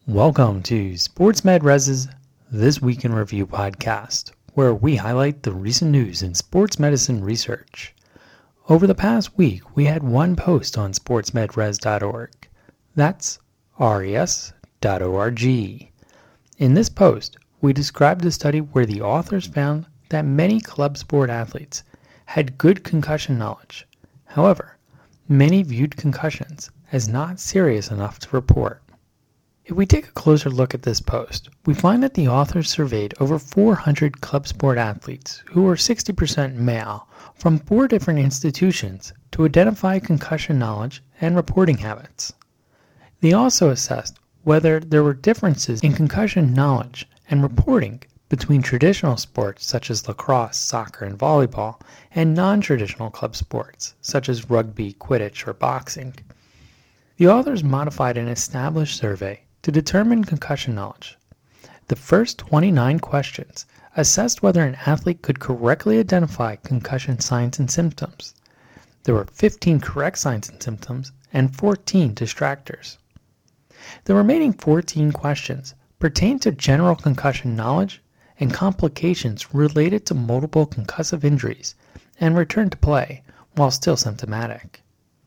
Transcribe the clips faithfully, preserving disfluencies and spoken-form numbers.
Welcome to SportsMedRes's This Week in Review podcast, where we highlight the recent news in sports medicine research. Over the past week, we had one post on sports med res dot org. That's res dot org. In this post, we described a study where the authors found that many club sport athletes had good concussion knowledge. However, many viewed concussions as not serious enough to report. If we take a closer look at this post, we find that the authors surveyed over four hundred club sport athletes who were sixty percent male from four different institutions to identify concussion knowledge and reporting habits. They also assessed whether there were differences in concussion knowledge and reporting between traditional sports such as lacrosse, soccer, and volleyball and non-traditional club sports such as rugby, Quidditch, or boxing. The authors modified an established survey to determine concussion knowledge. The first twenty-nine questions assessed whether an athlete could correctly identify concussion signs and symptoms. There were fifteen correct signs and symptoms and fourteen distractors. The remaining fourteen questions pertain to general concussion knowledge and complications related to multiple concussive injuries and return to play while still symptomatic.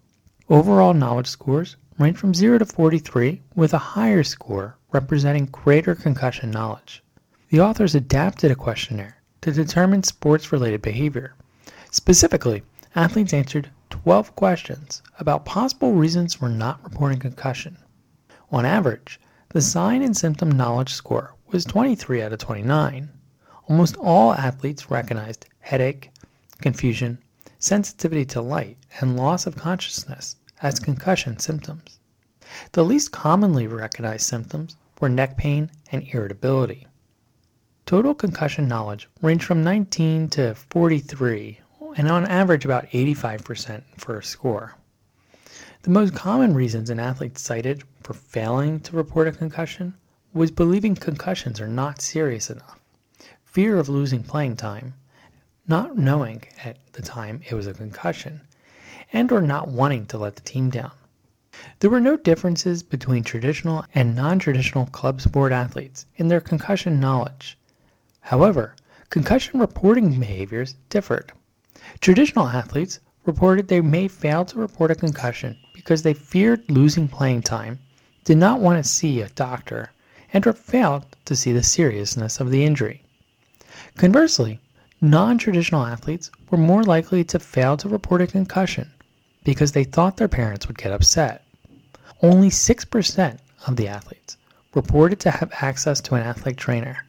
Overall knowledge scores range from zero to forty-three, with a higher score representing greater concussion knowledge. The authors adapted a questionnaire to determine sports-related behavior. Specifically, athletes answered twelve questions about possible reasons for not reporting concussion. On average, the sign and symptom knowledge score was twenty-three out of twenty-nine. Almost all athletes recognized headache, confusion, sensitivity to light, and loss of consciousness as concussion symptoms. The least commonly recognized symptoms were neck pain and irritability. Total concussion knowledge ranged from nineteen to forty-three, and on average about eighty-five percent for a score. The most common reasons an athlete cited for failing to report a concussion was believing concussions are not serious enough, fear of losing playing time, not knowing at the time it was a concussion, and or not wanting to let the team down. There were no differences between traditional and non-traditional club sport athletes in their concussion knowledge. However, concussion reporting behaviors differed. Traditional athletes reported they may fail to report a concussion because they feared losing playing time, did not want to see a doctor, and or failed to see the seriousness of the injury. Conversely, non-traditional athletes were more likely to fail to report a concussion because they thought their parents would get upset. Only six percent of the athletes reported to have access to an athletic trainer.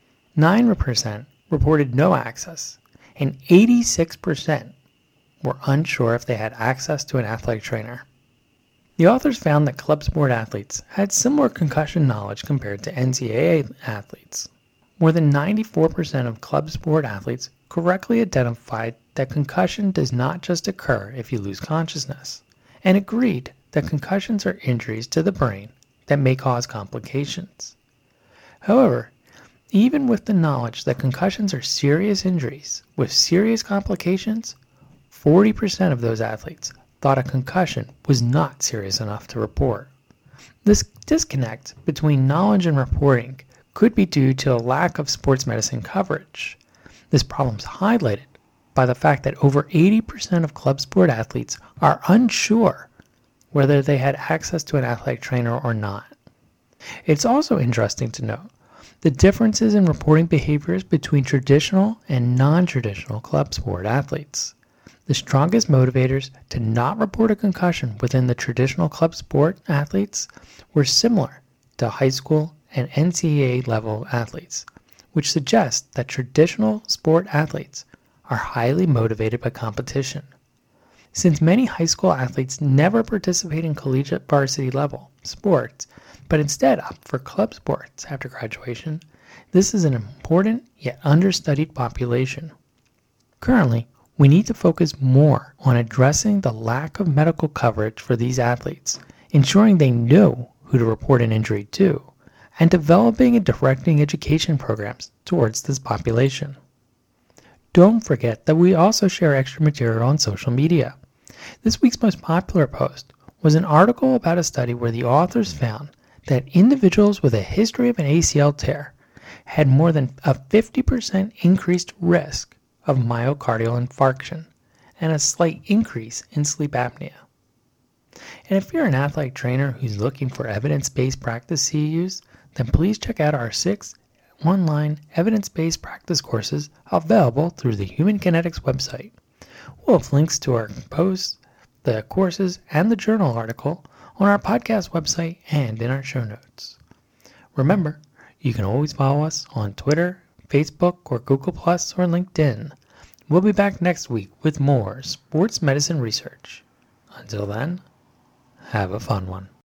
nine percent reported no access, and eighty-six percent were unsure if they had access to an athletic trainer. The authors found that club sport athletes had similar concussion knowledge compared to N C double A athletes. More than ninety-four percent of club sport athletes correctly identified that concussion does not just occur if you lose consciousness, and agreed that concussions are injuries to the brain that may cause complications. However, even with the knowledge that concussions are serious injuries with serious complications, forty percent of those athletes thought a concussion was not serious enough to report. This disconnect between knowledge and reporting could be due to a lack of sports medicine coverage. This problem is highlighted by the fact that over eighty percent of club sport athletes are unsure whether they had access to an athletic trainer or not. It's also interesting to note the differences in reporting behaviors between traditional and non-traditional club sport athletes. The strongest motivators to not report a concussion within the traditional club sport athletes were similar to high school and N C double A level athletes, which suggests that traditional sport athletes are highly motivated by competition. Since many high school athletes never participate in collegiate varsity level sports, but instead opt for club sports after graduation, this is an important yet understudied population. Currently, we need to focus more on addressing the lack of medical coverage for these athletes, ensuring they know who to report an injury to, and developing and directing education programs towards this population. Don't forget that we also share extra material on social media. This week's most popular post was an article about a study where the authors found that individuals with a history of an A C L tear had more than a fifty percent increased risk of myocardial infarction and a slight increase in sleep apnea. And if you're an athletic trainer who's looking for evidence-based practice C E Us, then please check out our six online evidence-based practice courses available through the Human Kinetics website. We'll have links to our posts, the courses, and the journal article on our podcast website and in our show notes. Remember, you can always follow us on Twitter, Facebook, or Google Plus, or LinkedIn. We'll be back next week with more sports medicine research. Until then, have a fun one.